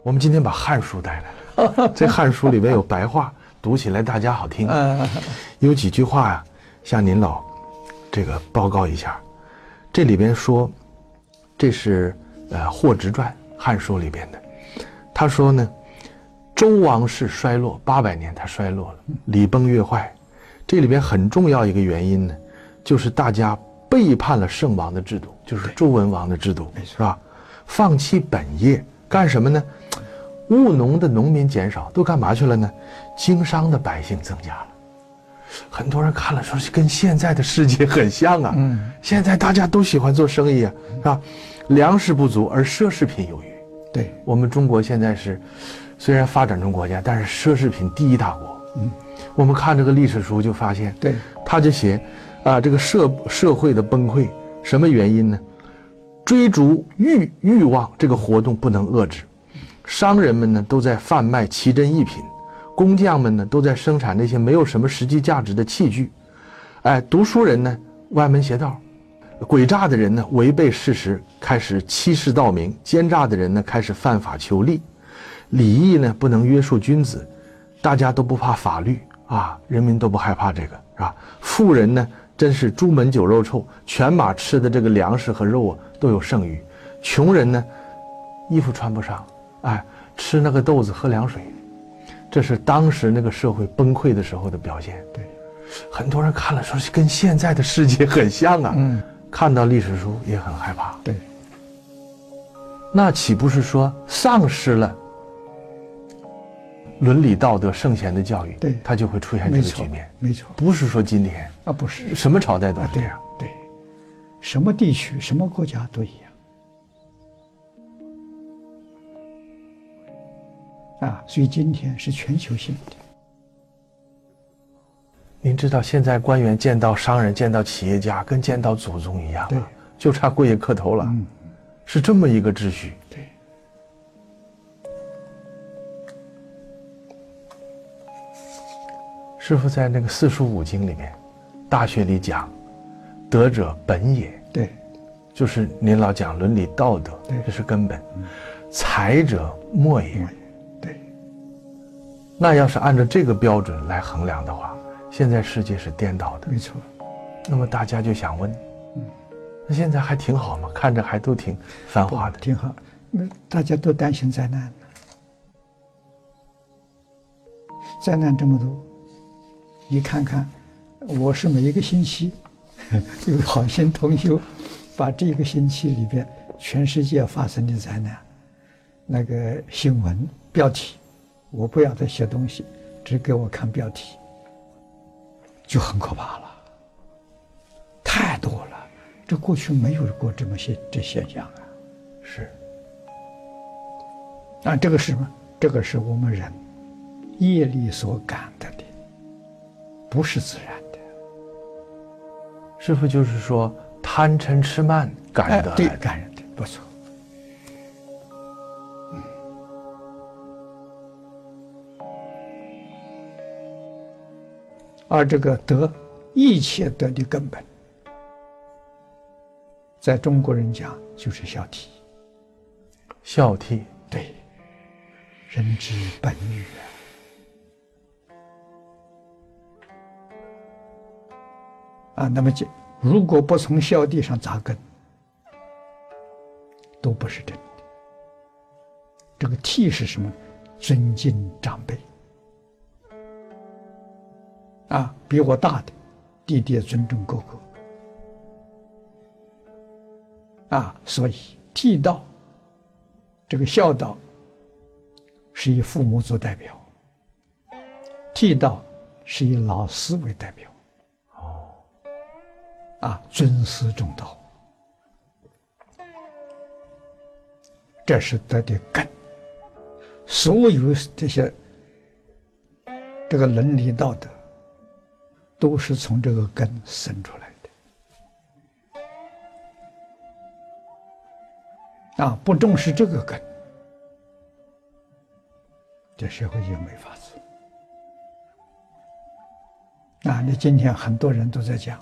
我们今天把《汉书》带来了，这《汉书》里面有白话，读起来大家好听。有几句话呀，向您老这个报告一下。这里边说，这是霍直传，《汉书》里边的。他说呢，周王室衰落800年，他衰落了，礼崩乐坏。这里边很重要一个原因呢，就是大家背叛了圣王的制度，就是周文王的制度，是吧？放弃本业，干什么呢？务农的农民减少，都干嘛去了呢？经商的百姓增加了。很多人看了说，跟现在的世界很像啊。现在大家都喜欢做生意啊，是吧？粮食不足，而奢侈品有余。 对， 我们中国现在是虽然发展中国家，但是奢侈品第一大国。我们看这个历史书就发现， 对， 他就写这个社会的崩溃，什么原因呢？追逐欲望这个活动不能遏制，商人们呢都在贩卖奇珍异品，工匠们呢都在生产那些没有什么实际价值的器具，读书人呢歪门邪道，诡诈的人呢违背事实，开始欺世盗名，奸诈的人呢开始犯法求利，礼义呢不能约束君子，大家都不怕法律啊，人民都不害怕这个，是吧？富人呢真是朱门酒肉臭，全马吃的这个粮食和肉啊都有剩余，穷人呢衣服穿不上，吃那个豆子喝凉水，这是当时那个社会崩溃的时候的表现。 对， 很多人看了说，跟现在的世界很像啊。看到历史书也很害怕。 对， 那岂不是说丧失了伦理道德圣贤的教育？ 对， 它就会出现这个局面。 没错， 不是说今天啊，不是什么朝代都是这样。 对，什么地区、什么国家都一样。所以今天是全球性的。 您知道现在官员见到商人、见到企业家，跟见到祖宗一样啊， 对， 就差跪下磕头了。是这么一个秩序。 对。 师父在那个四书五经里面，《大学》里讲，德者本也。 对， 就是您老讲伦理道德，这是根本。才者末也。 对。 那要是按照这个标准来衡量的话，现在世界是颠倒的。 没错。 那么大家就想问，那现在还挺好吗？看着还都挺繁华的。 挺好。那大家都担心灾难呢。灾难这么多，你看看，我是每一个星期有好心同修把这个星期里边全世界发生的灾难那个新闻标题，我不要再写东西，只给我看标题，就很可怕了，太多了，这过去没有过这现象啊。 是。 这个是什么？这个是我们人业力所感的，不是自然的。 师父就是说，贪嗔痴慢感得来的。 对，感染的，不错。而这个德，一切德的根本，在中国人讲就是孝悌。 孝悌， 对，人之本欲那么如果不从孝悌上扎根，都不是真的。这个悌是什么？尊敬长辈比我大的弟弟尊重哥哥所以悌道，这个孝道是以父母做代表，悌道是以老师为代表。尊师重道，这是德的根。所有这些这个伦理道德，都是从这个根生出来的。不重视这个根，这社会就没法子。你今天很多人都在讲。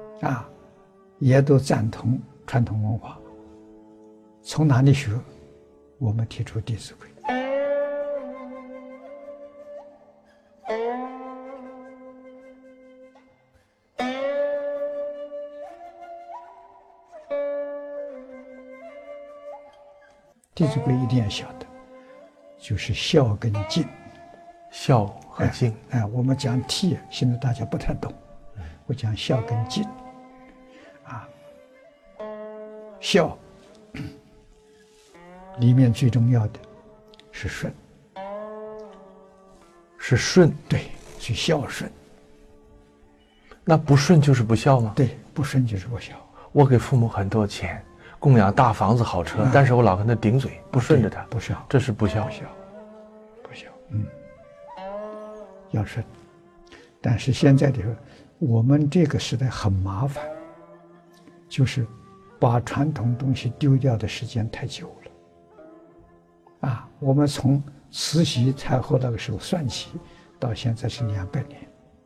也都赞同传统文化，从哪里学？ 我们提出《弟子规》。《弟子规》一定要晓得，就是孝跟敬。 孝和敬， 我们讲悌，现在大家不太懂。我讲孝跟敬，孝里面最重要的是顺， 是顺， 对，是孝顺。 那不顺就是不孝吗？ 对，不顺就是不孝。 我给父母很多钱，供养大房子好车，但是我老跟他顶嘴，不顺着他， 不孝， 这是不孝。 不孝，要顺。但是现在的我们这个时代很麻烦，就是把传统东西丢掉的时间太久了。我们从慈禧太后那个时候算起，到现在是200年。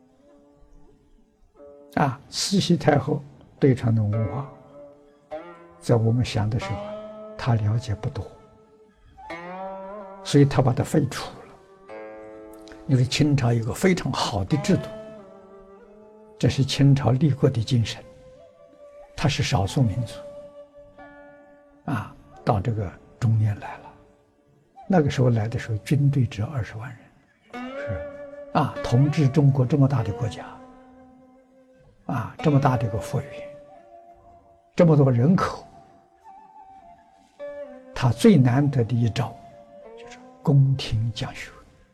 慈禧太后对传统文化，在我们想的时候，她了解不多，所以她把它废除了。因为清朝有个非常好的制度，这是清朝立国的精神。它是少数民族，到这个中原来了。那个时候来的时候，军队只有20万人，统治中国这么大的国家，这么大的一个幅员，这么多人口，他最难得的一招就是宫廷讲学，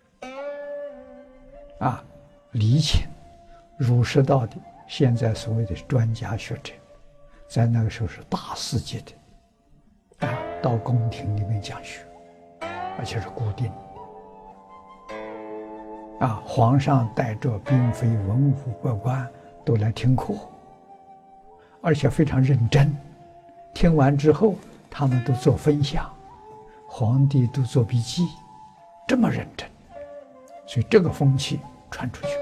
礼请儒释道的现在所谓的专家学者，在那个时候是大世界的，到宫廷里面讲学，而且是固定。皇上带着嫔妃、文武百官都来听课，而且非常认真。听完之后，他们都做分享，皇帝都做笔记，这么认真，所以这个风气传出去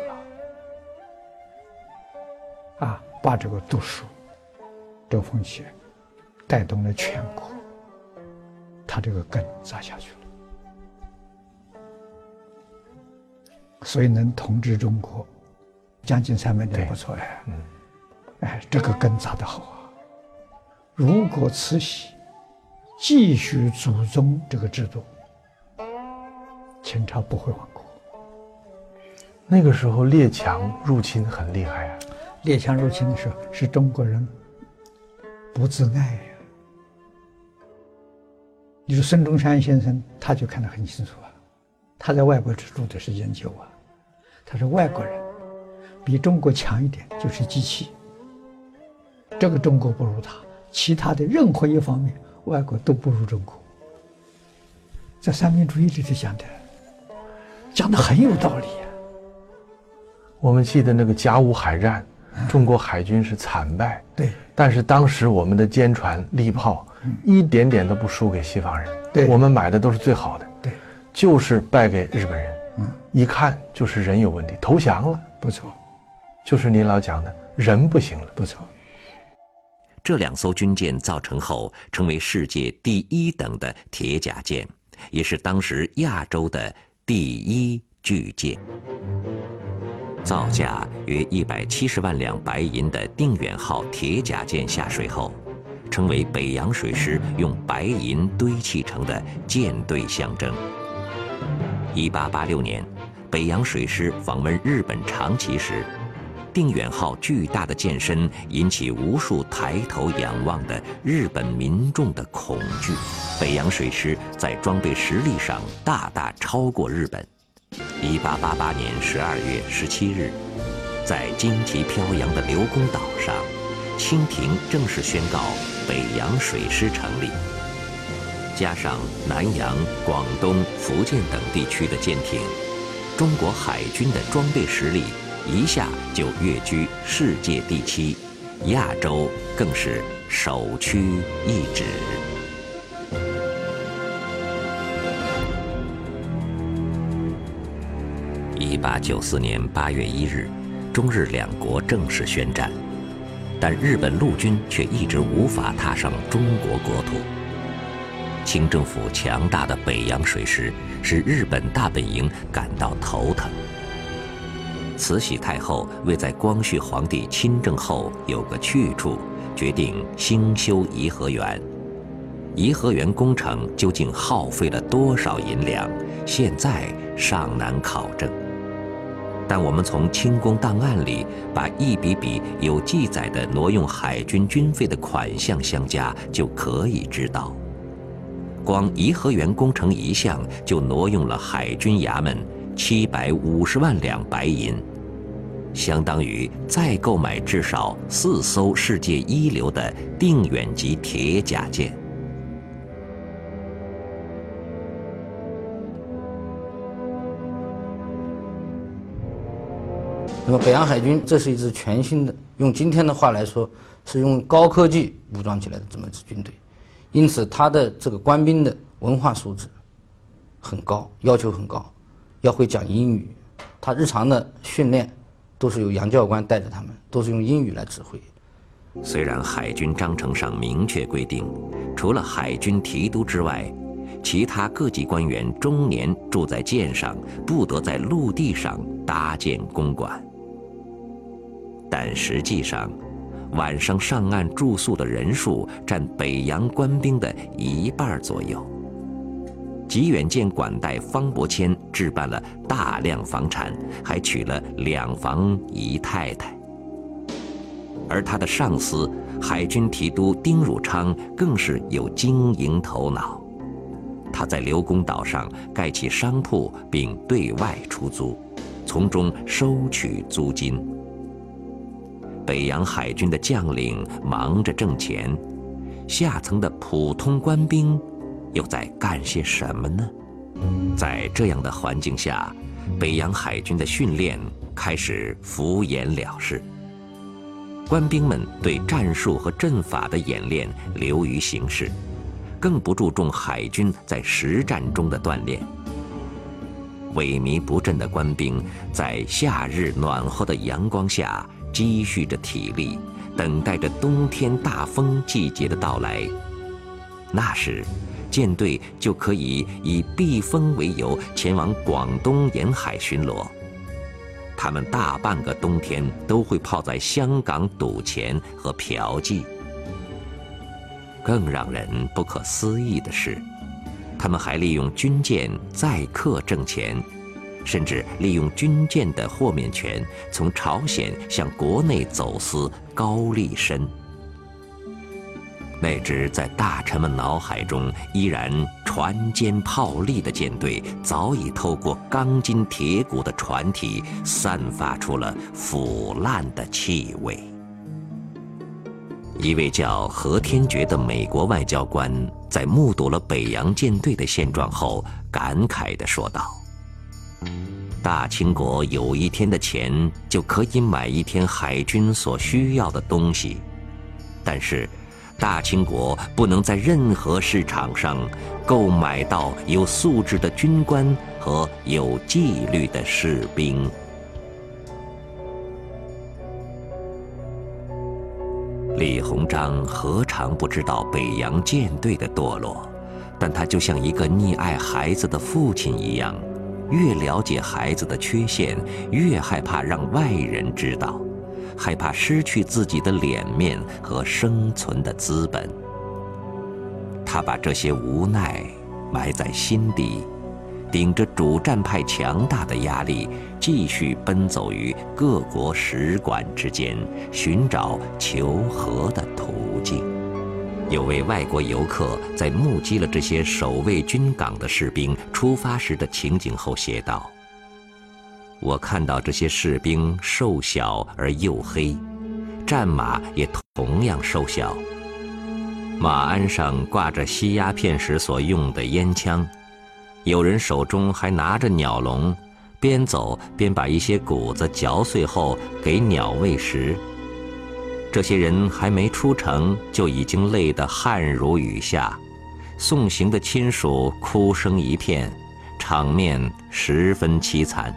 了，把这个读书这个风气带动了全国，他这个根扎下去了。所以能统治中国将近300年，不错这个根扎得好如果慈禧继续祖宗这个制度，清朝不会亡国。 那个时候列强入侵很厉害列强入侵的时候，是中国人不自爱你说孙中山先生，他就看得很清楚他在外国住的时间久他说外国人比中国强一点就是机器，这个中国不如他，其他的任何一方面外国都不如中国。在三民主义里头讲得很有道理我们记得那个甲午海战，中国海军是惨败， 对， 但是当时我们的坚船利炮一点点都不输给西方人， 对， 我们买的都是最好的， 对， 就是败给日本人，一看就是人有问题，投降了， 不错， 就是您老讲的人不行了， 不错。 这2艘军舰造成后，成为世界第1等的铁甲舰，也是当时亚洲的第1巨舰。造价约170万两白银的定远号铁甲舰下水后，成为北洋水师用白银堆砌成的舰队象征。1886年，北洋水师访问日本长崎时，定远号巨大的舰身引起无数抬头仰望的日本民众的恐惧。北洋水师在装备实力上大大超过日本。1888年12月17日，在旌旗飘扬的刘公岛上，清廷正式宣告北洋水师成立。加上南洋、广东、福建等地区的舰艇，中国海军的装备实力一下就跃居世界第7，亚洲更是首屈一指。1894年8月1日，中日2国正式宣战，但日本陆军却一直无法踏上中国国土。 清政府强大的北洋水师使日本大本营感到头疼。慈禧太后为在光绪皇帝亲政后有个去处，决定兴修颐和园。颐和园工程究竟耗费了多少银两，现在尚难考证。但我们从清宫档案里把一笔笔有记载的挪用海军军费的款项相加，就可以知道，光颐和园工程一项就挪用了海军衙门750万两白银，相当于再购买至少4艘世界一流的定远级铁甲舰。 那么北洋海军这是一支全新的，用今天的话来说，是用高科技武装起来的这么一支军队，因此他的这个官兵的文化素质很高，要求很高，要会讲英语，他日常的训练都是由洋教官带着他们，都是用英语来指挥。 虽然海军章程上明确规定，除了海军提督之外，其他各级官员终年住在舰上，不得在陆地上搭建公馆。但实际上，晚上上岸住宿的人数占北洋官兵的1半左右。吉远舰管带方伯谦置办了大量房产，还娶了2房1太太。而他的上司海军提督丁汝昌更是有经营头脑，他在刘公岛上盖起商铺，并对外出租，从中收取租金。北洋海军的将领忙着挣钱，下层的普通官兵又在干些什么呢？在这样的环境下，北洋海军的训练开始敷衍了事。官兵们对战术和阵法的演练流于形式，更不注重海军在实战中的锻炼。萎靡不振的官兵在夏日暖和的阳光下积蓄着体力，等待着冬天大风季节的到来。那时，舰队就可以以避风为由前往广东沿海巡逻。他们大半个冬天都会泡在香港赌钱和嫖妓。更让人不可思议的是，他们还利用军舰载客挣钱，甚至利用军舰的豁免权从朝鲜向国内走私高丽参。那支在大臣们脑海中依然船坚炮利的舰队，早已透过钢筋铁骨的船体散发出了腐烂的气味。一位叫何天觉的美国外交官在目睹了北洋舰队的现状后，感慨地说道：大清国有一天的钱就可以买一天海军所需要的东西，但是大清国不能在任何市场上购买到有素质的军官和有纪律的士兵。李鸿章何尝不知道北洋舰队的堕落，但他就像一个溺爱孩子的父亲一样，越了解孩子的缺陷，越害怕让外人知道，害怕失去自己的脸面和生存的资本。他把这些无奈埋在心底，顶着主战派强大的压力，继续奔走于各国使馆之间，寻找求和的途径。有位外国游客在目击了这些守卫军港的士兵出发时的情景后写道：我看到这些士兵瘦小而黝黑，战马也同样瘦小，马鞍上挂着吸鸦片时所用的烟枪，有人手中还拿着鸟笼，边走边把一些谷子嚼碎后给鸟喂食。这些人还没出城，就已经累得汗如雨下，送行的亲属哭声一片，场面十分凄惨。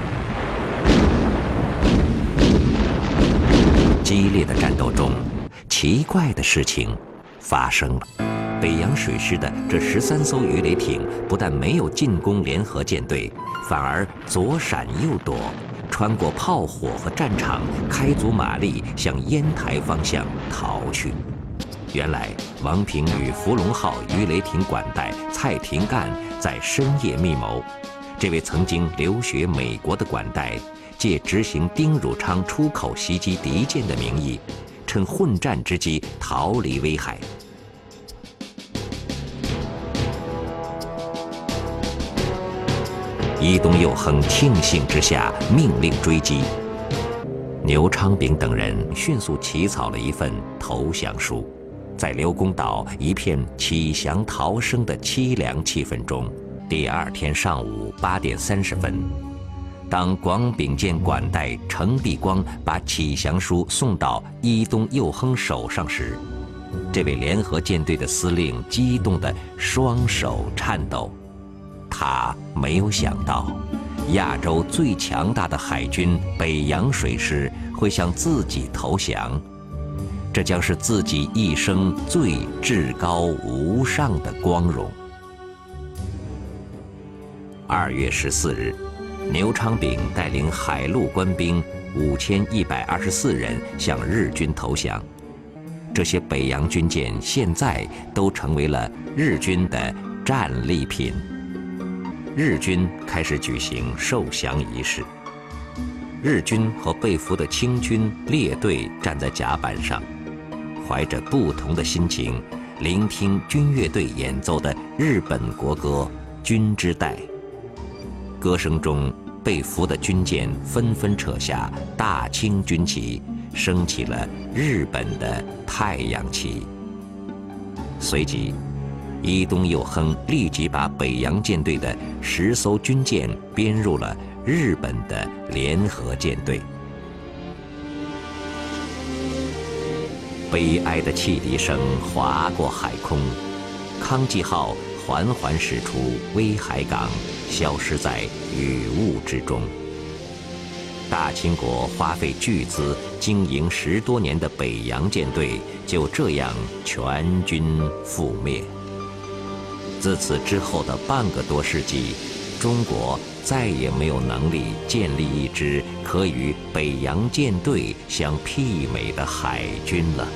激烈的战斗中， 奇怪的事情发生了。北洋水师的这13艘鱼雷艇不但没有进攻联合舰队，反而左闪右躲，穿过炮火和战场，开足马力向烟台方向逃去。原来，王平与福隆号鱼雷艇管带蔡廷干在深夜密谋。这位曾经留学美国的管带，借执行丁汝昌出口袭击敌舰的名义，趁混战之机逃离威海。伊东佑亨庆幸之下，命令追击。牛昌炳等人迅速起草了一份投降书，在刘公岛一片启降逃生的凄凉气氛中，第2天上午8点30分，当广丙舰管带程必光把启降书送到伊东佑亨手上时，这位联合舰队的司令激动得双手颤抖。他没有想到，亚洲最强大的海军北洋水师会向自己投降，这将是自己一生最至高无上的光荣。2月14日，牛昌炳带领海陆官兵5124人向日军投降。这些北洋军舰现在都成为了日军的战利品。日军开始举行受降仪式。日军和被俘的清军列队站在甲板上，怀着不同的心情，聆听军乐队演奏的日本国歌《军之代》。歌声中，被俘的军舰纷纷扯下大清军旗，升起了日本的太阳旗。随即，伊东佑亨立即把北洋舰队的10艘军舰编入了日本的联合舰队。悲哀的汽笛声划过海空，康济号缓缓驶出威海港，消失在雨雾之中。大清国花费巨资经营10多年的北洋舰队就这样全军覆灭。自此之后的半个多世纪，中国再也没有能力建立一支可与北洋舰队相媲美的海军了。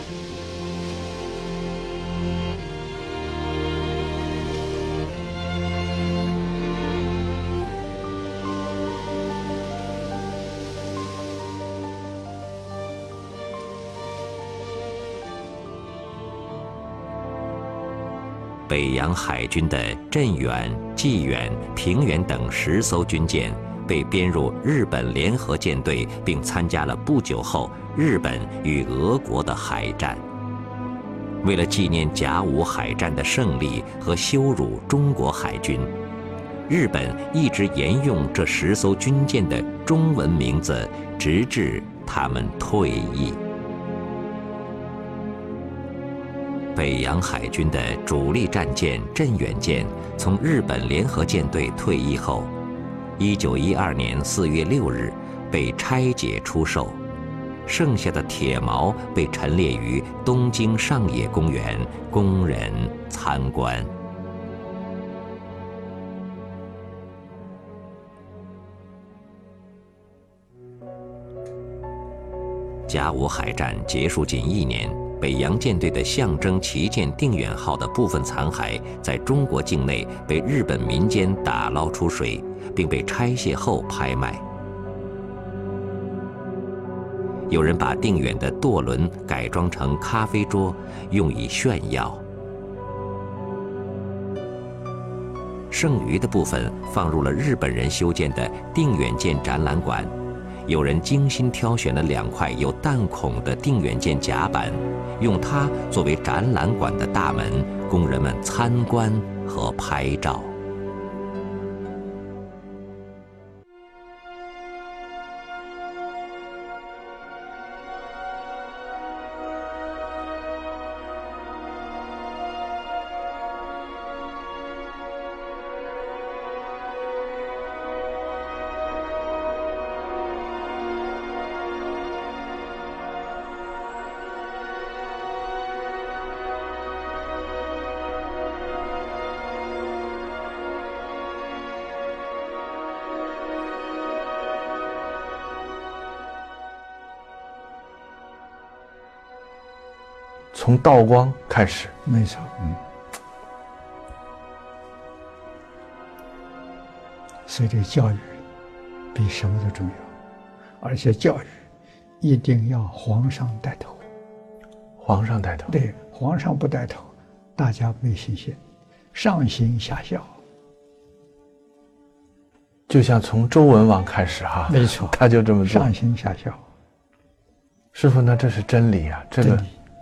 北洋海军的镇远、济远、平远等10艘军舰被编入日本联合舰队，并参加了不久后日本与俄国的海战。为了纪念甲午海战的胜利和羞辱中国海军，日本一直沿用这10艘军舰的中文名字，直至他们退役。北洋海军的主力战舰镇远舰从日本联合舰队退役后，1912年4月6日被拆解出售，剩下的铁锚被陈列于东京上野公园，供人参观。甲午海战结束仅1年。北洋舰队的象征旗舰定远号的部分残骸在中国境内被日本民间打捞出水，并被拆卸后拍卖。有人把定远的舵轮改装成咖啡桌，用以炫耀。剩余的部分放入了日本人修建的定远舰展览馆。有人精心挑选了2块有弹孔的定远舰甲板，用它作为展览馆的大门，供人们参观和拍照。 从道光开始。 没错，所以这个教育比什么都重要，而且教育一定要皇上带头。 皇上带头。 对，皇上不带头，大家没信心，上行下效。 就像从周文王开始哈， 没错， 他就这么做。 上行下效。 师父，那这是真理啊，这个。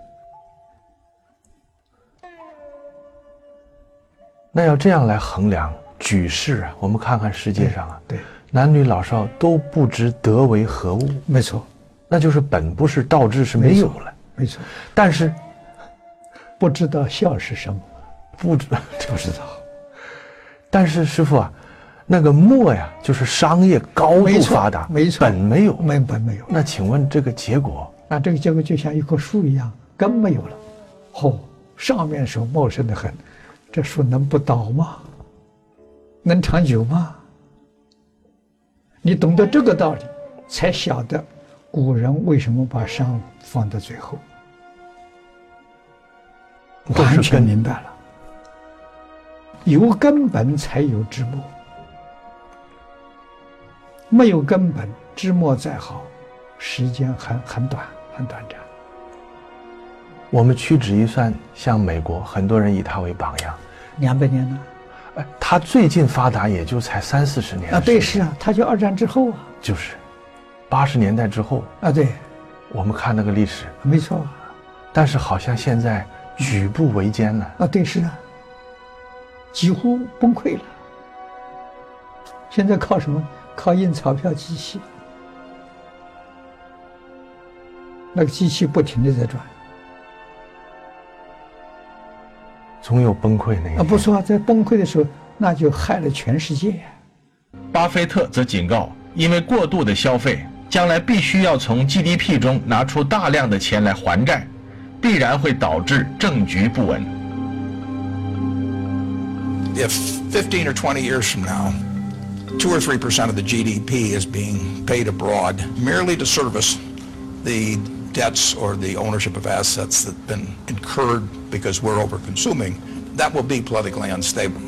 那要这样来衡量举世啊，我们看看世界上啊， 对， 男女老少都不知德为何物。 没错， 那就是本不是道之是没有了。 没错， 但是不知道孝是什么，不知道。 但是师父啊，那个末呀，就是商业高度发达， 没错， 本没有， 本没有。 那请问这个结果？ 那这个结果就像一棵树一样，根没有了。上面是茂盛的很，这树能不倒吗？能长久吗？你懂得这个道理，才晓得古人为什么把商放到最后，完全明白了。有根本才有枝末，没有根本，枝末再好，时间很短，很短暂。 我们屈指一算，像美国，很多人以它为榜样 200年呢。 它最近发达也就才30-40年啊。对，是啊，它就2战之后啊。 就是80年代之后啊。对， 我们看那个历史， 没错。 但是好像现在举步维艰了。 啊。对，是啊，几乎崩溃了。现在靠什么？靠印钞票机器，那个机器不停地在转。 总有崩溃那一天。 不错，在崩溃的时候，那就害了全世界。 巴菲特则警告，因为过度的消费，将来必须要从 GDP 中拿出大量的钱来还债，必然会导致政局不稳。 If 15 or 20 years from now, 2 or 3% of the GDP is being paid abroad merely to service the debts or the ownership of assets that have been incurred because we're over-consuming, that will be politically unstable.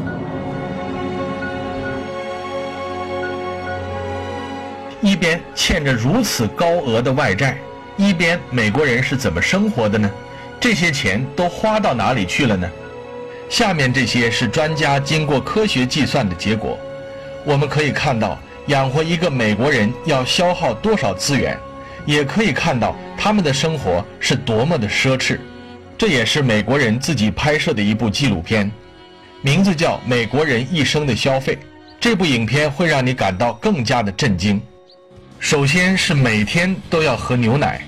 一边欠着如此高额的外债，一边美国人是怎么生活的呢？这些钱都花到哪里去了呢？下面这些是专家经过科学计算的结果。我们可以看到养活一个美国人要消耗多少资源，也可以看到他们的生活是多么的奢侈。这也是美国人自己拍摄的一部纪录片，名字叫《美国人一生的消费》。这部影片会让你感到更加的震惊。首先是每天都要喝牛奶，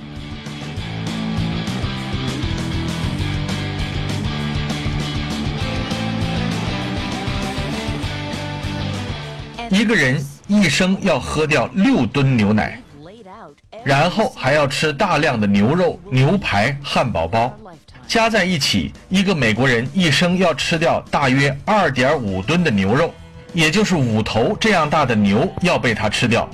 一个人一生要喝掉6吨牛奶，然后还要吃大量的牛肉、牛排、汉堡包，加在一起，一个美国人一生要吃掉大约2.5吨的牛肉，也就是5头这样大的牛要被他吃掉。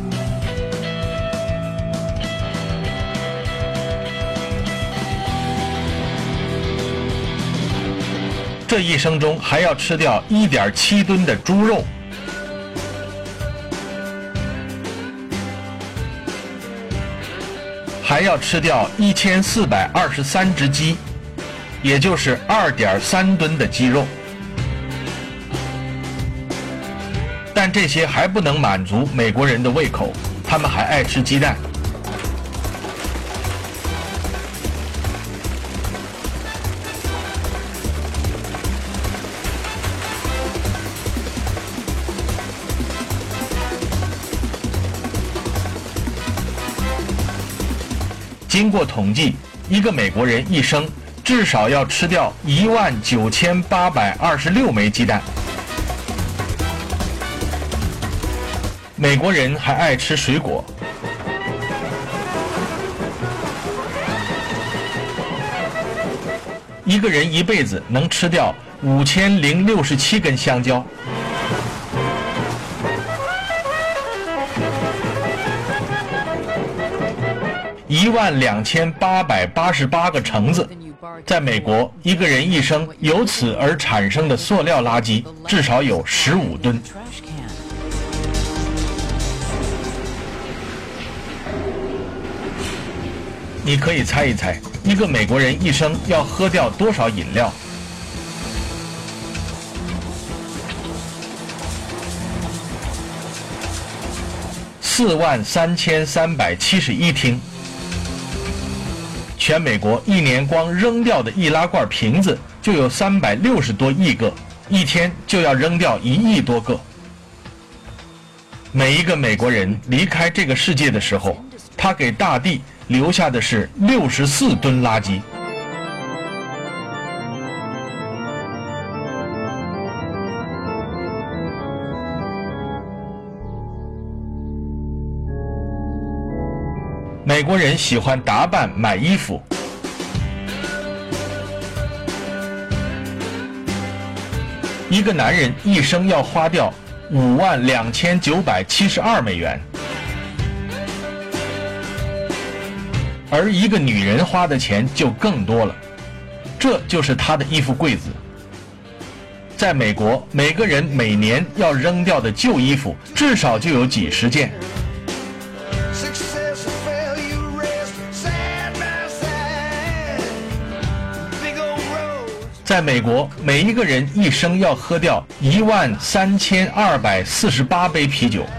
这一生中还要吃掉1.7吨的猪肉，还要吃掉1423只鸡，也就是2.3吨的鸡肉。但这些还不能满足美国人的胃口，他们还爱吃鸡蛋。经过统计，一个美国人一生至少要吃掉19826枚鸡蛋。美国人还爱吃水果，一个人一辈子能吃掉5067根香蕉。 12888个橙子。在美国，一个人一生由此而产生的塑料垃圾至少有15吨。你可以猜一猜，一个美国人一生要喝掉多少饮料？43371听。全美国一年光扔掉的易拉罐瓶子就有360多亿个，一天就要扔掉1亿多个。每一个美国人离开这个世界的时候，他给大地留下的是64吨垃圾。美国人喜欢打扮买衣服。一个男人一生要花掉52972美元，而一个女人花的钱就更多了，这就是她的衣服柜子。在美国，每个人每年要扔掉的旧衣服至少就有几十件。在美国，每一个人一生要喝掉13248杯啤酒，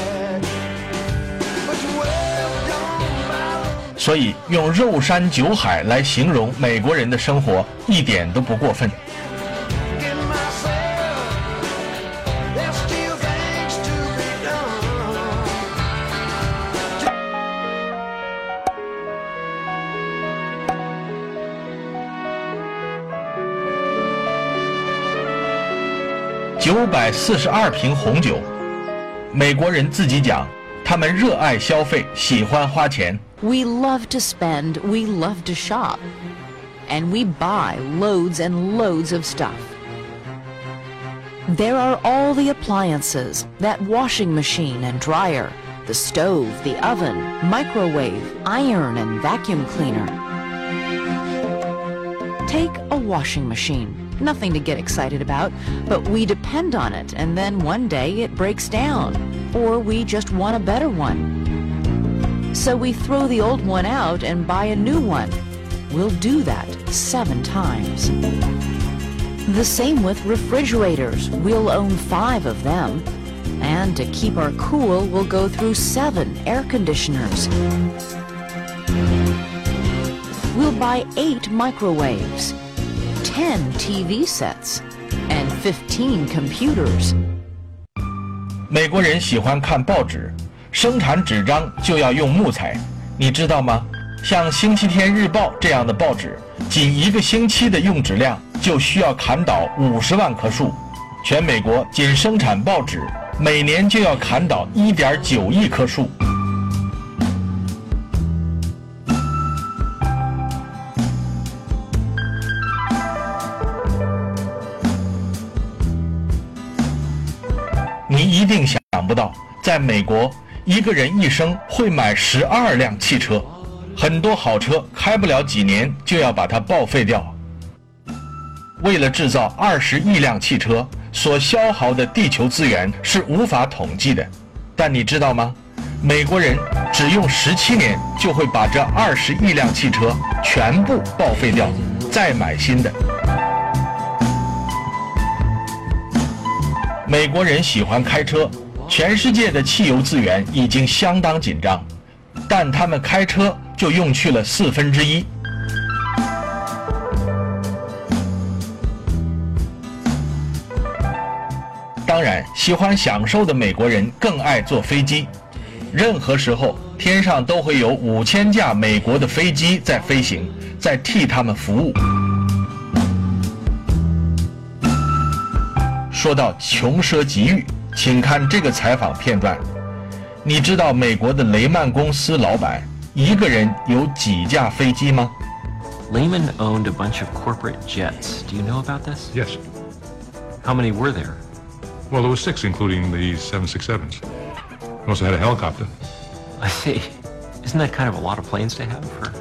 所以用肉山酒海来形容美国人的生活一点都不过分。942瓶红酒，美国人自己讲，他们热爱消费，喜欢花钱。 We love to spend, we love to shop, and we buy loads and loads of stuff. There are all the appliances, that washing machine and dryer, the stove, the oven, microwave, iron and vacuum cleaner. Take a washing machine.Nothing to get excited about, but we depend on it, and then one day it breaks down, or we just want a better one. So we throw the old one out and buy a new one. We'll do that 7 times. The same with refrigerators. We'll own 5 of them. And to keep our cool, we'll go through 7 air conditioners. We'll buy 8 microwaves.10 TV sets and 15 computers. 美国人喜欢看报纸，生产纸张就要用木材，你知道吗？像《星期天日报》这样的报纸，仅1个星期的用纸量就需要砍倒50万棵树。全美国仅生产报纸，每年就要砍倒1.9亿棵树。你一定想不到，在美国，一个人一生会买12辆汽车，很多好车开不了几年就要把它报废掉。为了制造20亿辆汽车，所消耗的地球资源是无法统计的。但你知道吗？美国人只用17年就会把这20亿辆汽车全部报废掉，再买新的。美国人喜欢开车，全世界的汽油资源已经相当紧张，但他们开车就用去了1/4。当然，喜欢享受的美国人更爱坐飞机，任何时候天上都会有5000架美国的飞机在飞行，在替他们服务。说到穷奢极欲，请看这个采访片段。你知道美国的雷曼公司老板一个人有几架飞机吗？ Lehman owned a bunch of corporate jets. Do you know about this? Yes. How many were there? Well, there were 6, including the 767s. He also had a helicopter. I see. Isn't that kind of a lot of planes to have for?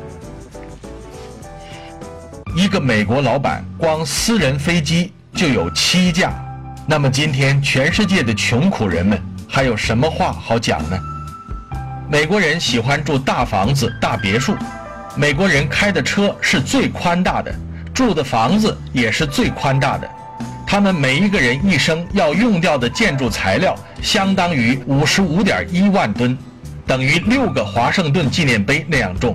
一个美国老板光私人飞机就有7架，那么今天全世界的穷苦人们还有什么话好讲呢？美国人喜欢住大房子、大别墅，美国人开的车是最宽大的，住的房子也是最宽大的。他们每一个人一生要用掉的建筑材料相当于55.1万吨，等于6个华盛顿纪念碑那样重。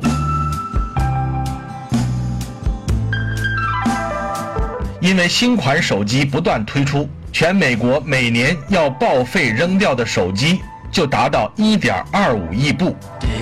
因为新款手机不断推出，全美国每年要报废扔掉的手机就达到1.25亿部。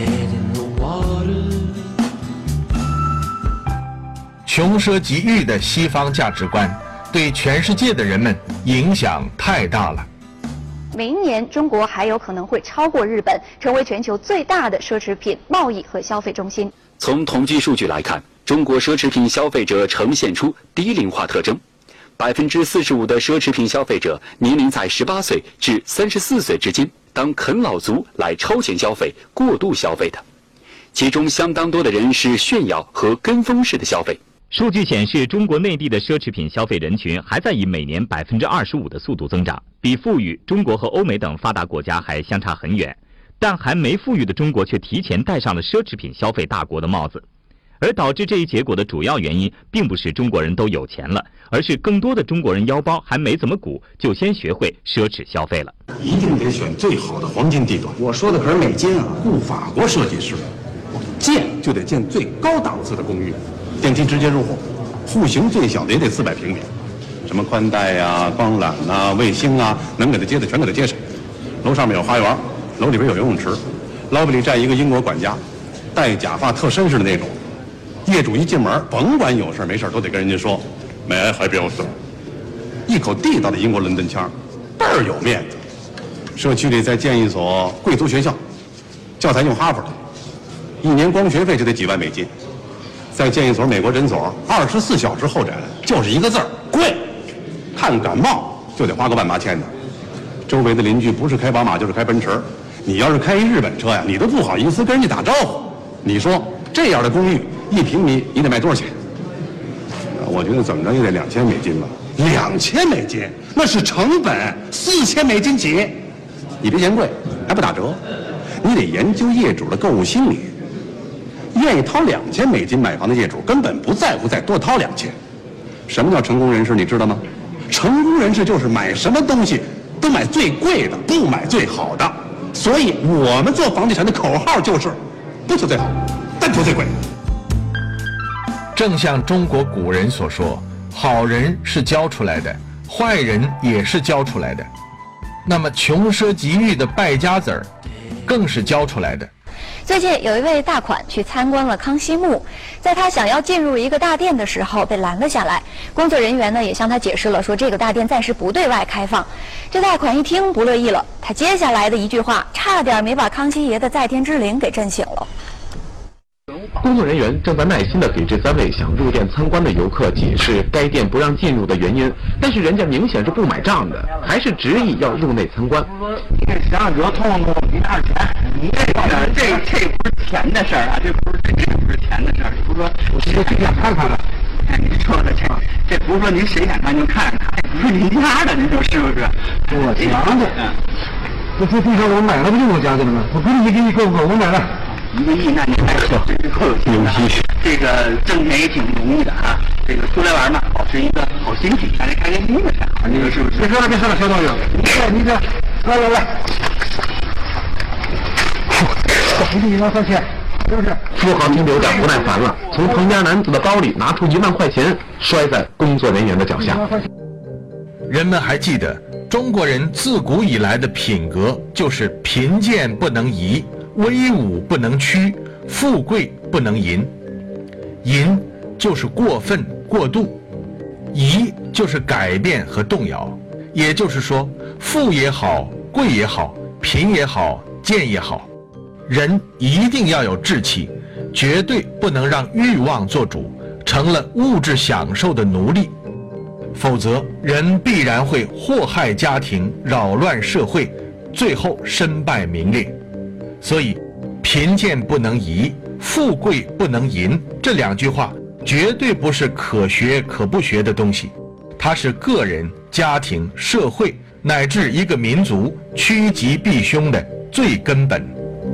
穷奢极欲的西方价值观对全世界的人们影响太大了。 明年中国还有可能会超过日本，成为全球最大的奢侈品贸易和消费中心。 从统计数据来看，中国奢侈品消费者呈现出低龄化特征，45%的奢侈品消费者年龄在18岁至34岁之间，当啃老族来超前消费、过度消费的，其中相当多的人是炫耀和跟风式的消费。 数据显示，中国内地的奢侈品消费人群还在以每年25%的速度增长，比富裕中国和欧美等发达国家还相差很远。但还没富裕的中国却提前戴上了奢侈品消费大国的帽子。而导致这一结果的主要原因，并不是中国人都有钱了，而是更多的中国人腰包还没怎么鼓，就先学会奢侈消费了。 一定得选最好的黄金地段。我说的可是美金啊，雇法国设计师，建就得建最高档次的公寓，电梯直接入户，户型最小的也得400平米，什么宽带呀、光缆啊、卫星啊，能给它接的全给它接上。楼上面有花园，楼里边有游泳池，lobby里站一个英国管家，戴假发特绅士的那种。业主一进门，甭管有事没事都得跟人家说 ，May I help you sir？ 一口地道的英国伦敦腔，倍儿有面子。社区里再建一所贵族学校，教材用哈佛的，一年光学费就得几万美金。再建一所美国诊所，24小时候诊，就是一个字儿贵。看感冒就得花个18000的。周围的邻居不是开宝马就是开奔驰，你要是开一日本车呀，你都不好意思跟人家打招呼。你说这样的公寓1平米你得卖多少钱？我觉得怎么着也得2000美金吧。2000美金那是成本，4000美金起。你别嫌贵，还不打折。你得研究业主的购物心理。愿意掏2000美金买房的业主根本不在乎再多掏2000。什么叫成功人士？你知道吗？成功人士就是买什么东西都买最贵的，不买最好的。所以我们做房地产的口号就是不求最好，但求最贵。 正像中国古人所说，好人是教出来的，坏人也是教出来的。那么穷奢极欲的败家子儿更是教出来的。 最近有一位大款去参观了康熙墓，在他想要进入一个大殿的时候被拦了下来，工作人员呢也向他解释了，说这个大殿暂时不对外开放。这大款一听不乐意了，他接下来的一句话差点没把康熙爷的在天之灵给震醒了。 工作人员正在耐心地给这3位想入店参观的游客解释该店不让进入的原因，但是人家明显是不买账的，还是执意要入内参观。 你这想惹痛痛，你拿着钱，你这不是钱的事儿啊，这不是钱的事儿。不是说我直接想看看了，哎，你说的这不是说您谁想看就看看，这不是您家的，您说是不是？我家的，这地上我买了不就我家的了吗？我不是1个亿够不够？我买了。1个亿，那你还是够有心的。这个挣钱也挺容易的啊。这个出来玩嘛，保持一个好心情，大家开开心心的事。你说是不是？别说了，小导游，你这，来，1万块钱，是不是？ 富豪听得有点不耐烦了，从彭家男子的包里拿出1万块钱，摔在工作人员的脚下。 人们还记得，中国人自古以来的品格就是贫贱不能移，威武不能屈，富贵不能淫。淫就是过分过度，移就是改变和动摇。也就是说，富也好，贵也好，贫也好，贱也好，人一定要有志气，绝对不能让欲望做主，成了物质享受的奴隶，否则人必然会祸害家庭，扰乱社会，最后身败名裂。所以贫贱不能移，富贵不能淫，这2句话绝对不是可学可不学的东西，它是个人、家庭、社会乃至一个民族趋吉避凶的最根本。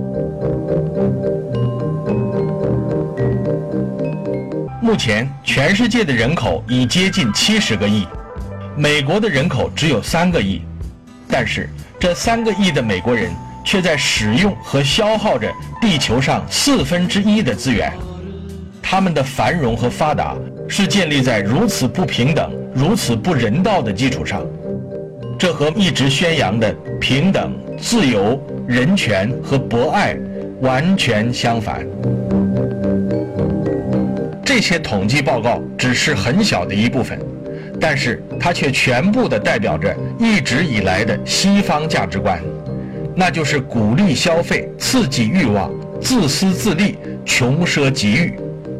目前全世界的人口已接近70个亿，美国的人口只有3个亿，但是这3个亿的美国人却在使用和消耗着地球上1/4的资源。他们的繁荣和发达是建立在如此不平等、如此不人道的基础上，这和一直宣扬的平等、自由、人权和博爱完全相反。这些统计报告只是很小的一部分，但是它却全部地代表着一直以来的西方价值观，那就是鼓励消费、刺激欲望、自私自利、穷奢极欲。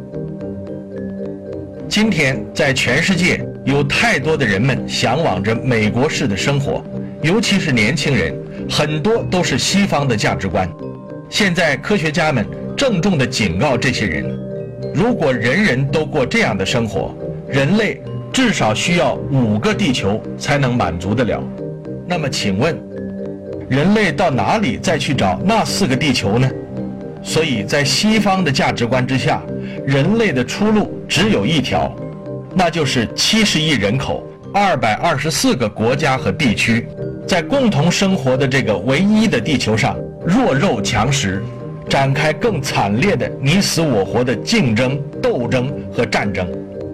今天在全世界有太多的人们向往着美国式的生活，尤其是年轻人，很多都是西方的价值观。现在科学家们郑重地警告这些人，如果人人都过这样的生活，人类至少需要5个地球才能满足得了。那么请问，人类到哪里再去找那4个地球呢？所以在西方的价值观之下，人类的出路只有一条，那就是70亿人口、224个国家和地区，在共同生活的这个唯一的地球上弱肉强食，展开更惨烈的你死我活的竞争、斗争和战争。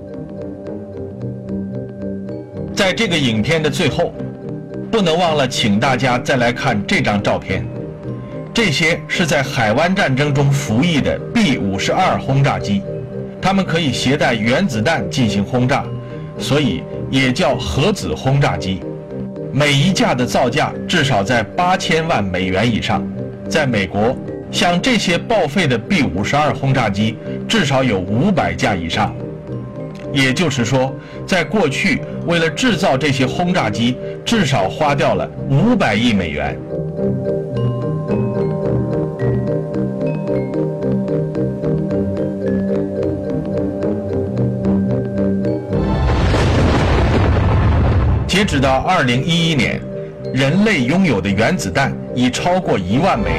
在这个影片的最后，不能忘了请大家再来看这张照片，这些是在海湾战争中服役的 B-52轰炸机，它们可以携带原子弹进行轰炸，所以也叫核子轰炸机。每一架的造价至少在8000万美元以上。在美国，像这些报废的 B-52轰炸机至少有500架以上。也就是说，在过去为了制造这些轰炸机，至少花掉了500亿美元。截止到2011年，人类拥有的原子弹已超过1万枚，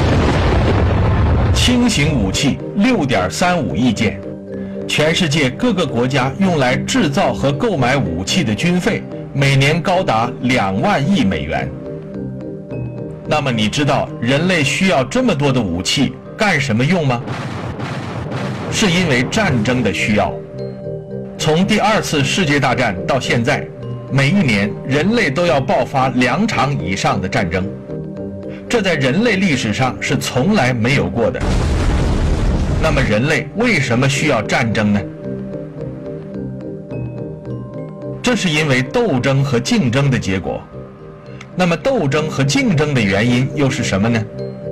轻型武器6.35亿件。全世界各个国家用来制造和购买武器的军费每年高达2万亿美元。那么你知道人类需要这么多的武器干什么用吗？是因为战争的需要。从第2次世界大战到现在，每一年人类都要爆发2场以上的战争，这在人类历史上是从来没有过的。那么人类为什么需要战争呢？这是因为斗争和竞争的结果。那么斗争和竞争的原因又是什么呢？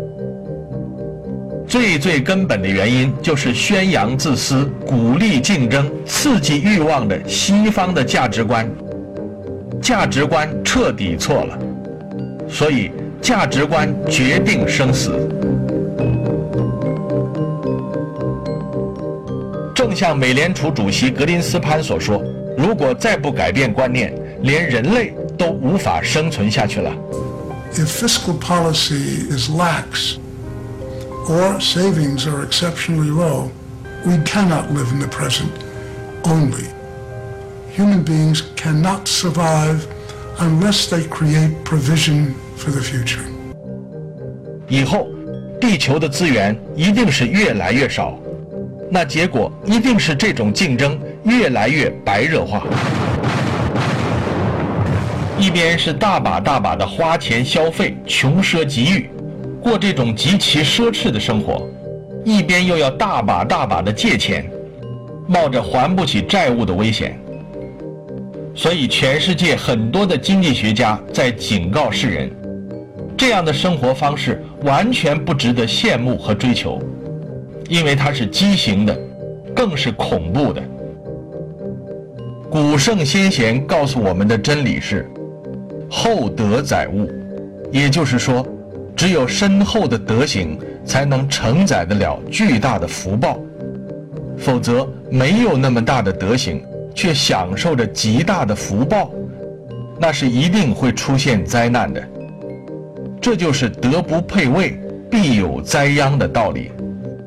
最根本的原因就是宣扬自私、鼓励竞争、刺激欲望的西方的价值观。价值观彻底错了，所以价值观决定生死。正像美联储主席格林斯潘所说，如果再不改变观念，连人类都无法生存下去了。 If fiscal policy is lax or savings are exceptionally low, we cannot live in the present only. Human beings cannot survive unless they create provision for the future. 以后，地球的资源一定是越来越少，那结果一定是这种竞争越来越白热化。一边是大把大把的花钱消费、穷奢极欲，过这种极其奢侈的生活，一边又要大把大把的借钱，冒着还不起债务的危险。所以全世界很多的经济学家在警告世人，这样的生活方式完全不值得羡慕和追求，因为它是畸形的，更是恐怖的。古圣先贤告诉我们的真理是，厚德载物，也就是说， 只有深厚的德行才能承载得了巨大的福报，否则没有那么大的德行，却享受着极大的福报，那是一定会出现灾难的。这就是德不配位，必有灾殃的道理。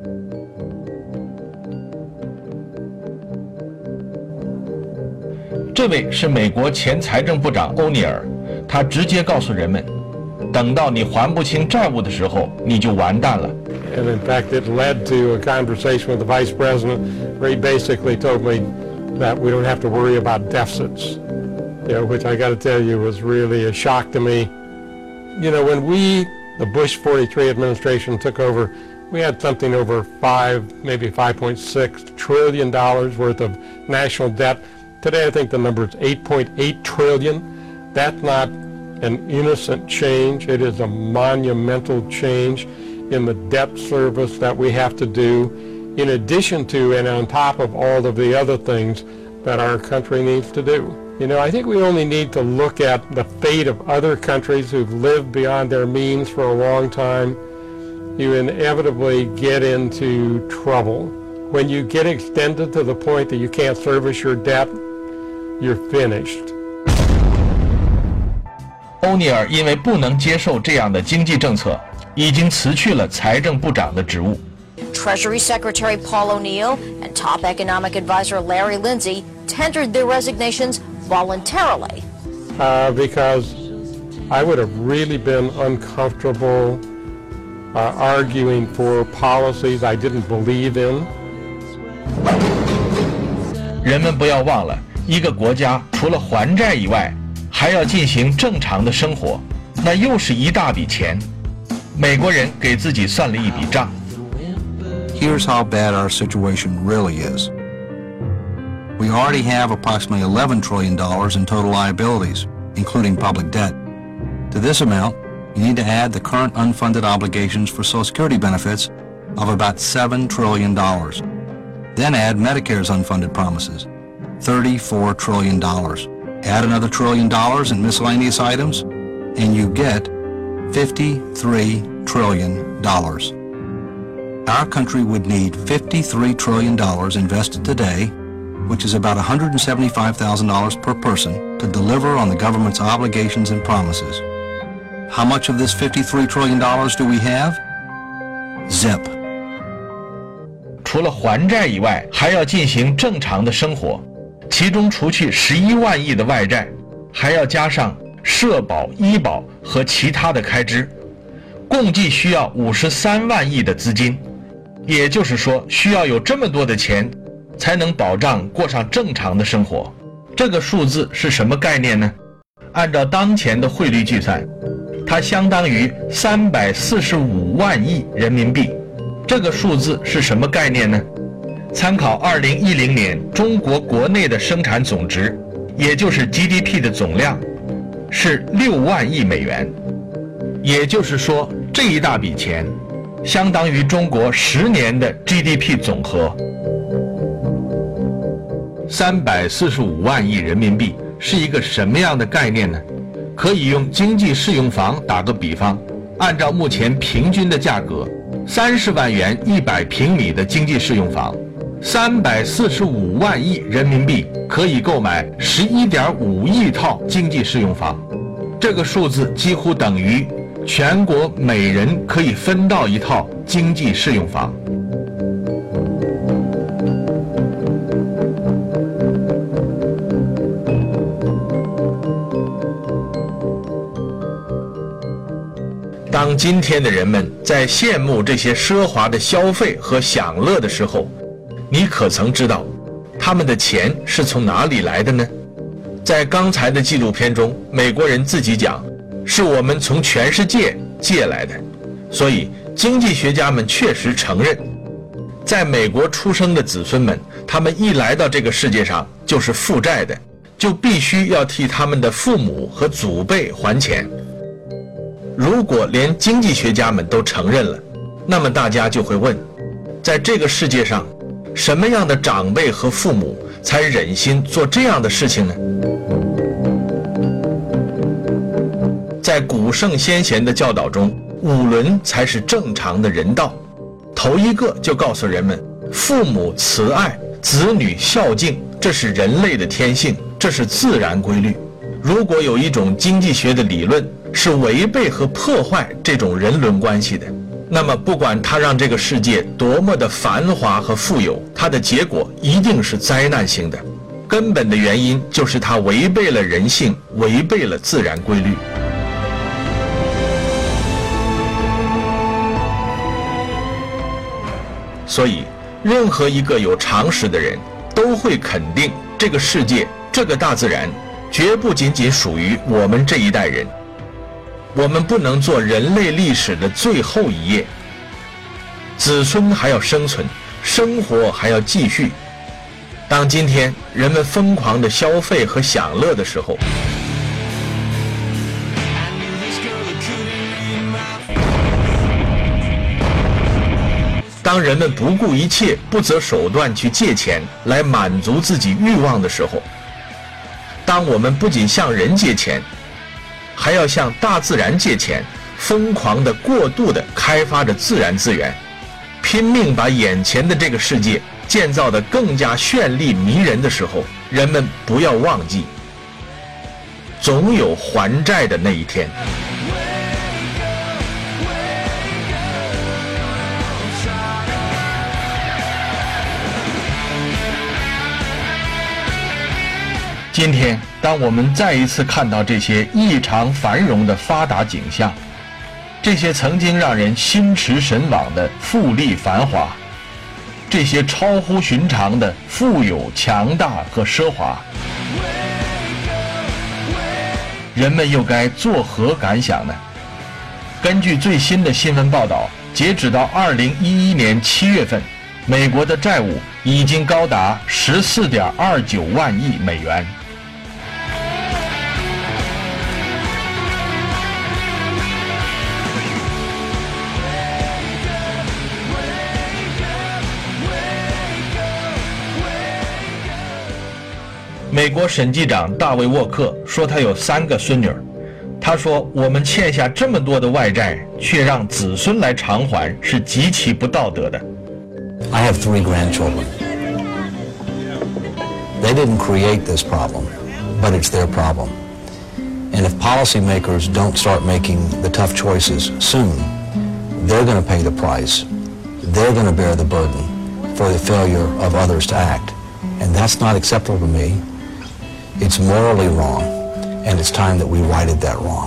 这位是美国前财政部长欧尼尔，他直接告诉人们，等到你还不清债务的时候，你就完蛋了。 And in fact, it led to a conversation with the vice president where he basically told me that we don't have to worry about deficits, which I got to tell you was really a shock to me. When the Bush 43 administration took over, we had something over maybe $5.6 trillion worth of national debt. Today, I think the number is $8.8 trillion. That's not an innocent change. It is a monumental change in the debt service that we have to do, in addition to and on top of all of the other things that our country needs to do. I think we only need to look at the fate of other countries who've lived beyond their means for a long time. You inevitably get into trouble. When you get extended to the point that you can't service your debt, you're finished. 欧尼尔因为不能接受这样的经济政策，已经辞去了财政部长的职务。 Treasury Secretary Paul O'Neill and top economic advisor Larry Lindsey tendered their resignations voluntarily. Because I would have really been uncomfortable arguing for policies I didn't believe in. 人们不要忘了，一个国家除了还债以外，还要进行正常的生活，那又是一大笔钱。美国人给自己算了一笔账。 Here's how bad our situation really is. We already have approximately $11 trillion in total liabilities, including public debt. To this amount, you need to add the current unfunded obligations for Social Security benefits of about $7 trillion. Then add Medicare's unfunded promises, $34 trillion. Add another $1 trillion in miscellaneous items, and you get $53 trillion. Our country would need $53 trillion invested today, which is about $175,000 per person, to deliver on the government's obligations and promises. How much of this $53 trillion do we have? Zip. 除了还债以外，还要进行正常的生活，其中除去11万亿的外债，还要加上社保、医保和其他的开支，共计需要53万亿的资金。也就是说，需要有这么多的钱，才能保障过上正常的生活。这个数字是什么概念呢？按照当前的汇率计算，它相当于345万亿人民币。这个数字是什么概念呢？参考2010年中国国内的生产总值，也就是 GDP 的总量，是6万亿美元。也就是说，这一大笔钱相当于中国10年的 GDP 总和。345万亿人民币是一个什么样的概念呢？可以用经济适用房打个比方，按照目前平均的价格，30万元100平米的经济适用房，345万亿人民币可以购买11.5亿套经济适用房。这个数字几乎等于全国每人可以分到一套经济适用房。当今天的人们在羡慕这些奢华的消费和享乐的时候，你可曾知道他们的钱是从哪里来的呢？在刚才的纪录片中，美国人自己讲，是我们从全世界借来的。所以经济学家们确实承认，在美国出生的子孙们，他们一来到这个世界上就是负债的，就必须要替他们的父母和祖辈还钱。如果连经济学家们都承认了，那么大家就会问，在这个世界上，什么样的长辈和父母才忍心做这样的事情呢？在古圣先贤的教导中， 5伦才是正常的人道。头一个就告诉人们，父母慈爱，子女孝敬，这是人类的天性，这是自然规律。如果有一种经济学的理论是违背和破坏这种人伦关系的，那么不管它让这个世界多么的繁华和富有，它的结果一定是灾难性的。根本的原因就是它违背了人性，违背了自然规律。所以任何一个有常识的人都会肯定，这个世界，这个大自然绝不仅仅属于我们这一代人。我们不能做人类历史的最后一页，子孙还要生存，生活还要继续。当今天人们疯狂的消费和享乐的时候，当人们不顾一切、不择手段去借钱来满足自己欲望的时候，当我们不仅向人借钱，还要向大自然借钱，疯狂的、过度的开发着自然资源，拼命把眼前的这个世界建造得更加绚丽迷人的时候，人们不要忘记，总有还债的那一天。今天，当我们再一次看到这些异常繁荣的发达景象，这些曾经让人心驰神往的富丽繁华，这些超乎寻常的富有、强大和奢华，人们又该作何感想呢？根据最新的新闻报道，截止到2011年7月份，美国的债务已经高达14.29万亿美元。美国审计长大卫·沃克说，他有3个孙女。他说，我们欠下这么多的外债，却让子孙来偿还，是极其不道德的。 I have 3 grandchildren. They didn't create this problem, but it's their problem. And if policymakers don't start making the tough choices soon, they're going to pay the price. They're going to bear the burden for the failure of others to act. And that's not acceptable to me. It's morally wrong, and it's time that we righted that wrong.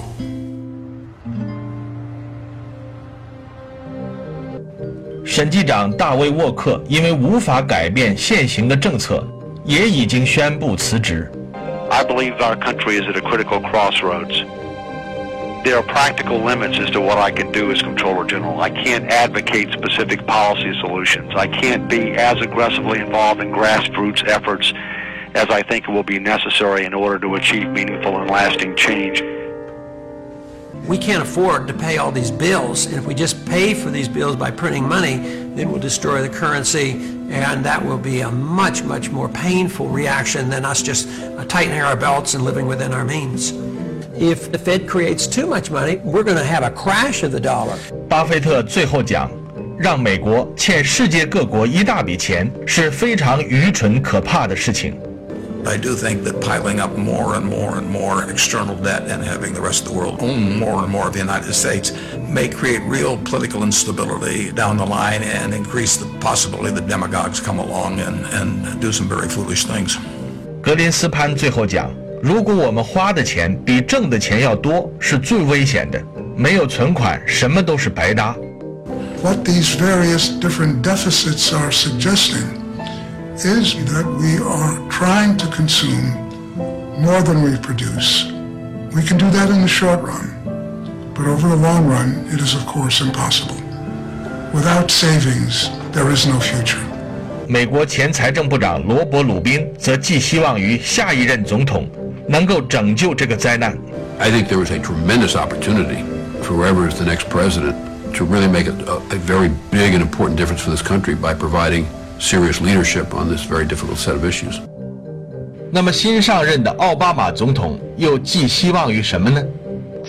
审计长大卫·沃克因为无法改变现行的政策，也已经宣布辞职。 I believe our country is at a critical crossroads. There are practical limits as to what I can do as Comptroller General. I can't advocate specific policy solutions. I can't be as aggressively involved in grassroots efforts as I think will be necessary in order to achieve meaningful and lasting change. We can't afford to pay all these bills, and if we just pay for these bills by printing money, then we'll destroy the currency, and that will be a much, much more painful reaction than us just tightening our belts and living within our means. If the Fed creates too much money, we're going to have a crash of the dollar. 巴菲特最后讲，让美国欠世界各国一大笔钱是非常愚蠢可怕的事情。 I do think that piling up more and more and more external debt and having the rest of the world own more and more of the United States may create real political instability down the line and increase the possibility that demagogues come along and do some very foolish things. 格林斯潘最后讲，如果我们花的钱比挣的钱要多，是最危险的。没有存款，什么都是白搭。 What these various different deficits are suggesting is that we are trying to consume more than we produce. We can do that in the short run, but over the long run, it is of course impossible. Without savings, there is no future. 美国前财政部长罗伯·鲁宾则寄希望于下一任总统能够拯救这个灾难。 I think there is a tremendous opportunity for whoever is the next president to really make a very big and important difference for this country by providing serious leadership on this very difficult set of issues. 那么新上任的奥巴马总统又寄希望于什么呢？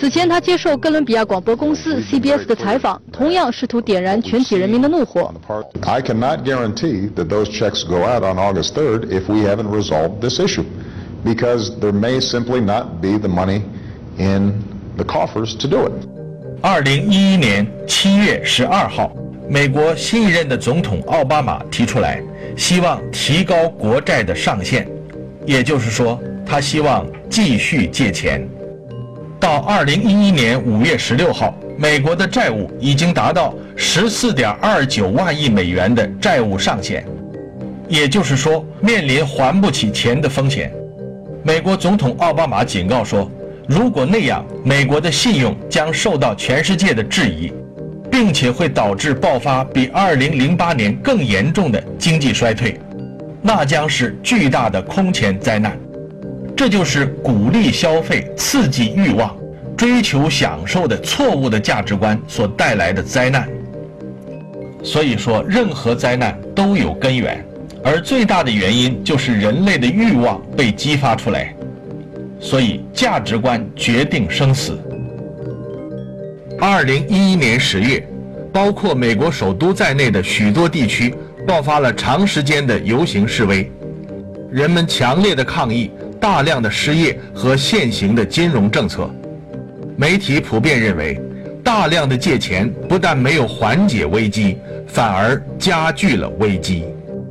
此前，他接受哥伦比亚广播公司 CBS 的采访，同样试图点燃全体人民的怒火。 I cannot guarantee that those checks go out on August 3rd if we haven't resolved this issue, because there may simply not be the money in the coffers to do it. 2011年7月12号，美国新一任的总统奥巴马提出来，希望提高国债的上限，也就是说，他希望继续借钱。到2011年5月16号，美国的债务已经达到14.29万亿美元的债务上限，也就是说，面临还不起钱的风险。美国总统奥巴马警告说，如果那样，美国的信用将受到全世界的质疑，并且会导致爆发比2008年更严重的经济衰退，那将是巨大的空前灾难。这就是鼓励消费、刺激欲望、追求享受的错误的价值观所带来的灾难。所以说，任何灾难都有根源，而最大的原因就是人类的欲望被激发出来。所以，价值观决定生死。2011年10月，包括美国首都在内的许多地区爆发了长时间的游行示威，人们强烈的抗议大量的失业和现行的金融政策。媒体普遍认为，大量的借钱不但没有缓解危机，反而加剧了危机。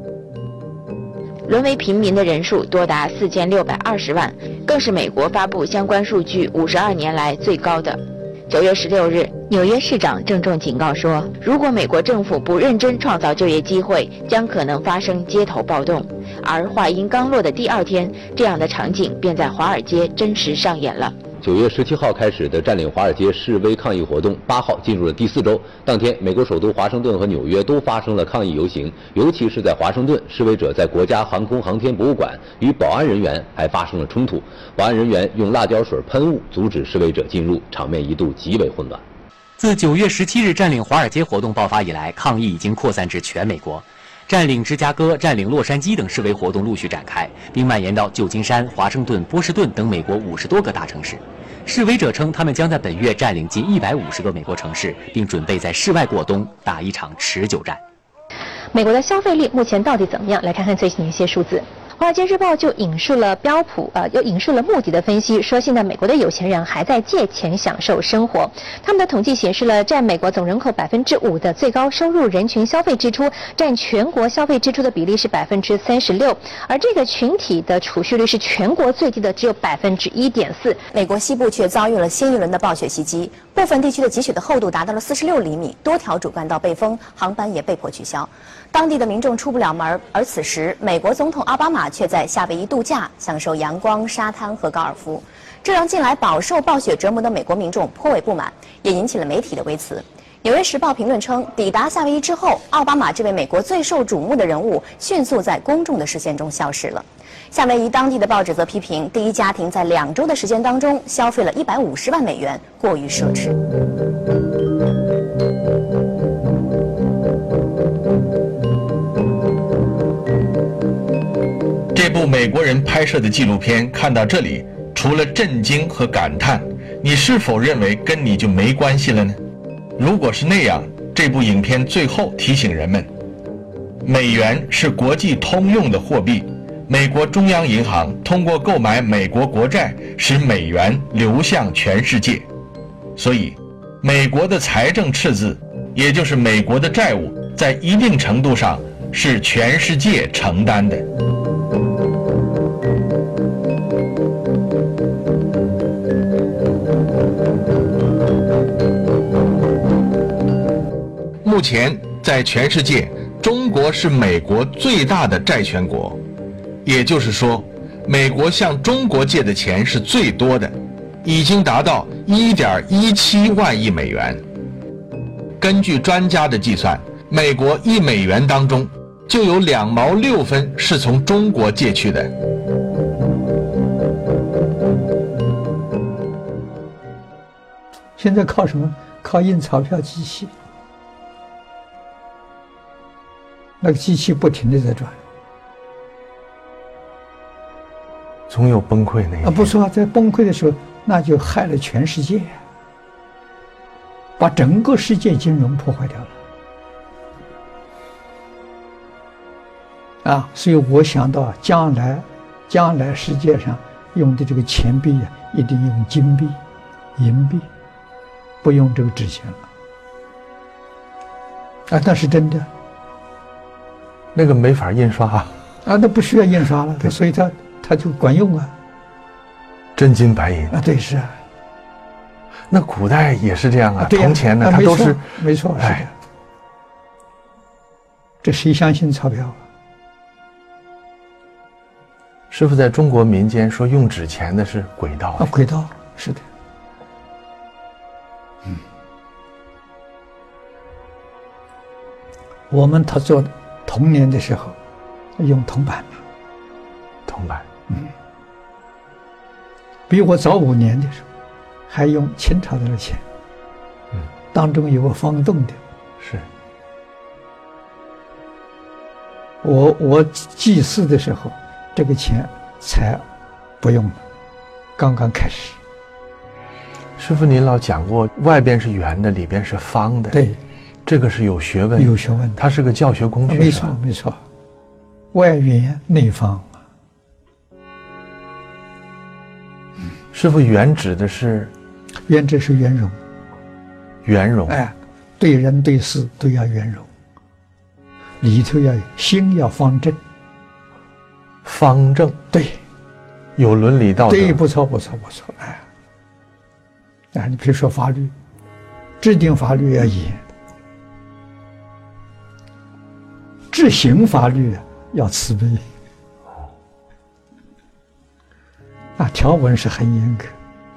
沦为平民的人数多达4620万，更是美国发布相关数据52年来最高的。9月16日，纽约市长郑重警告说，如果美国政府不认真创造就业机会，将可能发生街头暴动。而话音刚落的第2天，这样的场景便在华尔街真实上演了。 9月17号开始的占领华尔街示威抗议活动，8号进入了第4周。当天，美国首都华盛顿和纽约都发生了抗议游行，尤其是在华盛顿，示威者在国家航空航天博物馆与保安人员还发生了冲突，保安人员用辣椒水喷雾阻止示威者进入，场面一度极为混乱。 自9月17日占领华尔街活动爆发以来，抗议已经扩散至全美国。占领芝加哥、占领洛杉矶等示威活动陆续展开，并蔓延到旧金山、华盛顿、波士顿等美国50多个大城市。示威者称，他们将在本月占领近150个美国城市，并准备在室外过冬，打一场持久战。 美国的消费力目前到底怎么样？来看看最新的一些数字。华尔街日报就引述了标普又引述了穆迪的分析，说现在美国的有钱人还在借钱享受生活。他们的统计显示了占美国总人口5%的最高收入人群消费支出占全国消费支出的比例是36%，而这个群体的储蓄率是全国最低的，只有1.4%。 美国西部却遭遇了新一轮的暴雪袭击，部分地区的积雪的厚度达到了46厘米，多条主干道被封，航班也被迫取消。当地的民众出不了门，而此时美国总统奥巴马却在夏威夷度假，享受阳光、沙滩和高尔夫，这让近来饱受暴雪折磨的美国民众颇为不满，也引起了媒体的微词。《纽约时报》评论称，抵达夏威夷之后，奥巴马这位美国最受瞩目的人物迅速在公众的视线中消失了。夏威夷当地的报纸则批评，第一家庭在2周的时间当中消费了150万美元，过于奢侈。 这部美国人拍摄的纪录片看到这里，除了震惊和感叹，你是否认为跟你就没关系了呢？如果是那样，这部影片最后提醒人们，美元是国际通用的货币，美国中央银行通过购买美国国债使美元流向全世界，所以美国的财政赤字，也就是美国的债务，在一定程度上是全世界承担的。目前在全世界，中国是美国最大的债权国，也就是说，美国向中国借的钱是最多的，已经达到1.17万亿美元。根据专家的计算，美国1美元当中就有2毛6分是从中国借去的。 现在靠什么？靠印钞票机器。那个机器不停地在转， 总有崩溃那一天。 不说在崩溃的时候，那就害了全世界。 把整个世界金融破坏掉了。所以我想到将来世界上用的这个钱币啊，一定用金币、银币，不用这个纸钱了。那是真的。 那个没法印刷那不需要印刷了，所以它就管用啊。 真金白银对，是啊。 那古代也是这样啊， 对铜钱呢，它都是没错，是的。这谁相信钞票啊？ 师父在中国民间说用纸钱的是鬼道鬼道是的。他做童年的时候用铜板，比我早5年的时候还用清朝的钱，当中有个方洞的。 是。 我祭祀的时候，这个钱才不用了，刚刚开始。 师父，您老讲过，外边是圆的，里边是方的。 对。 这个是有学问， 有学问的， 它是个教学工具。 没错，没错，外圆内方。 师父，圆指的是？ 圆指是圆融。 圆融。 对人对事都要圆融，里头要心要方正。 方正。 对。 有伦理道德。 对，不错。你比如说法律，制定法律要严。执行法律要慈悲，条文是很严格，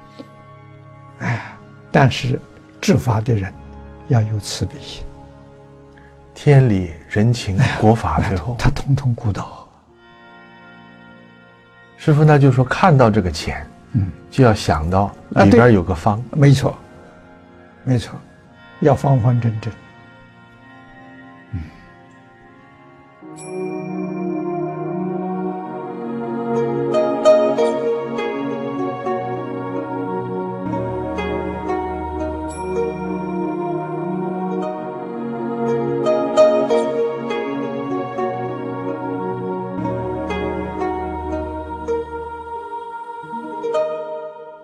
但是执法的人要有慈悲心， 天理人情国法，最后他统统顾到。 师父，那就说看到这个钱，就要想到里边有个方， 没错，要方方正正。